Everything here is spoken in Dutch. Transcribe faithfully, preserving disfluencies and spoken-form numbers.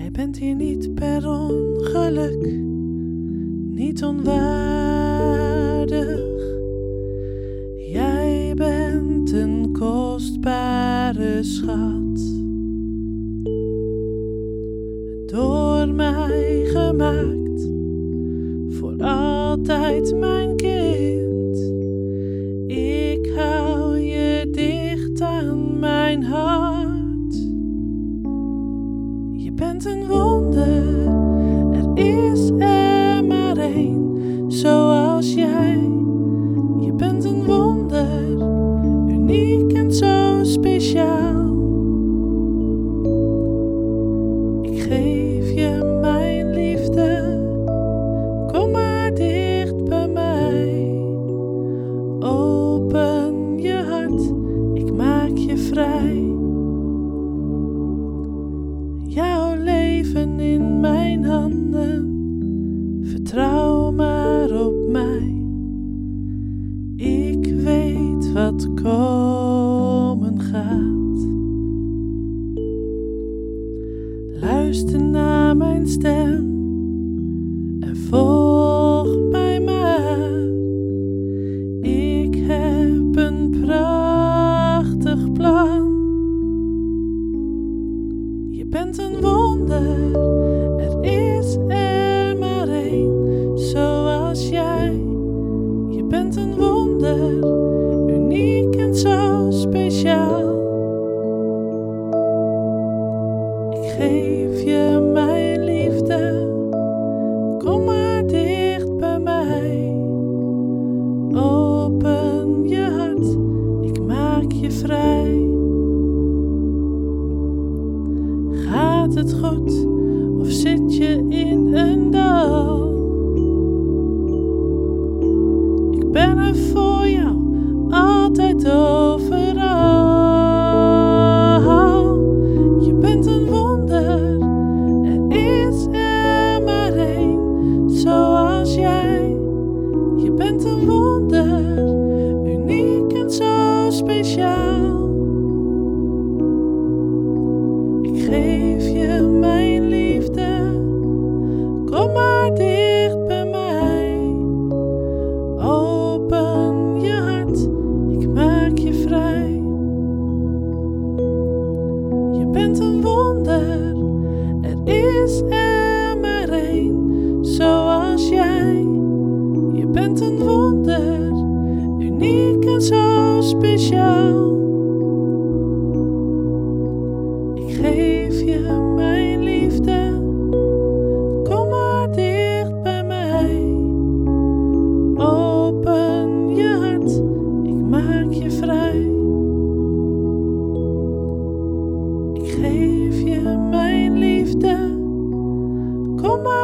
Jij bent hier niet per ongeluk, niet onwaardig. Jij bent een kostbare schat, door mij gemaakt, voor altijd mijn kind. Ik hou je dicht aan mijn hart. Je bent een wonder, er is er maar één zoals jij. Je bent een wonder, uniek en zo speciaal. Ik geef je mijn liefde, kom maar dicht bij mij. Open je hart, ik maak je vrij. Jouw leven in mijn handen, vertrouw maar op mij. Ik weet wat komen gaat. Luister naar mijn stem en volg mij maar. Ik heb een prachtig plan. Je bent een wonder, er is er maar één zoals jij. Je bent een wonder, uniek en zo speciaal. Ik geef je mijn liefde, kom maar dicht bij mij. Open je hart, ik maak je vrij. Gaat het goed of zit je in een dal? Ik ben er voor jou, altijd overal. Je bent een wonder, er is er maar één zoals jij. Je bent een wonder, uniek en zo speciaal. Ik geef je mijn liefde, kom maar dicht bij mij. Open je hart, ik maak je vrij. Je bent een wonder, er is er maar één zoals jij. Je bent een wonder, uniek en zo speciaal. Ik geef je mijn liefde, kom maar dicht bij mij. Open je hart, ik maak je vrij. Ik geef je mijn liefde, kom maar.